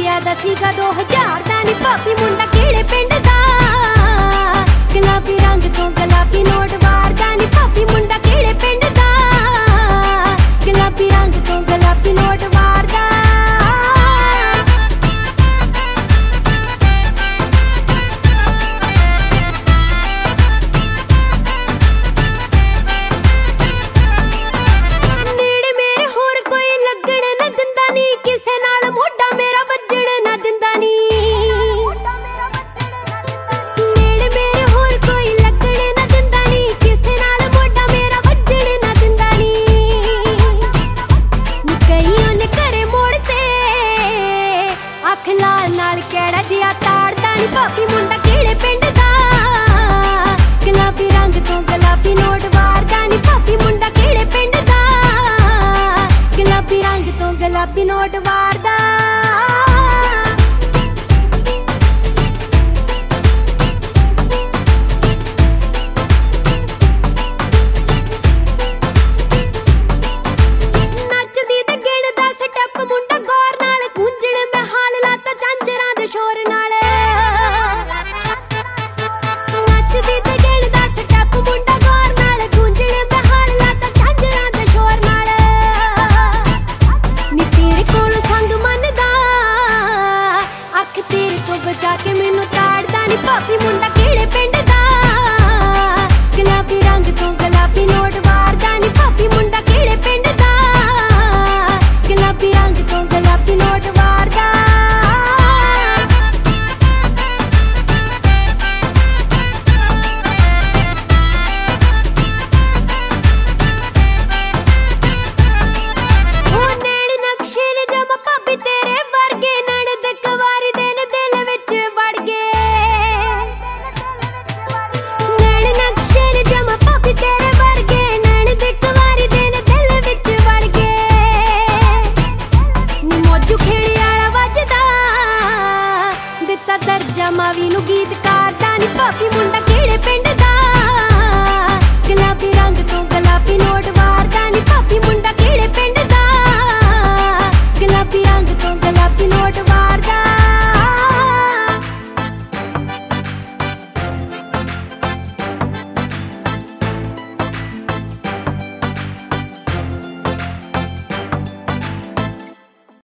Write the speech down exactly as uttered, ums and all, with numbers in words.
ਰੁਪਈਆ ਦਾ ਸੀਗਾ ਦੋ ਹਜ਼ਾਰ ਦਾ ਨੀ ਭਾਬੀ ਮੁੰਡਾ ਕਿਹੜੇ ਪਿੰਡ ਦਾ ਗੁਲਾਬੀ ਰੰਗ ਤੋਂ ਗੁਲਾਬੀ ਨੋਟ ਵਾਰਦਾ ਨੀ ਭਾਬੀ ਮੁੰਡਾ ਕਿਹੜੇ ਪਿੰਡ ਦਾ ਗੁਲਾਬੀ ਰੰਗ ਤੋਂ ਗੁਲਾਬੀ ਨੋਟ ਵਾਰਦਾ ਨਾਲ ਕਿਹੜਾ ਜਿਹਾ ਤਾੜਦਾ ਨੀ ਭਾਬੀ ਮੁੰਡਾ ਕਿਹੜੇ ਪਿੰਡ ਦਾ ਗੁਲਾਬੀ ਰੰਗ ਤੋਂ ਗੁਲਾਬੀ ਨੋਟ ਵਾਰਦਾ ਨੀ ਭਾਬੀ ਮੁੰਡਾ ਕਿਹੜੇ ਪਿੰਡ ਦਾ ਗੁਲਾਬੀ ਰੰਗ ਤੋਂ ਗੁਲਾਬੀ ਨੋਟ ਵਾਰਦਾ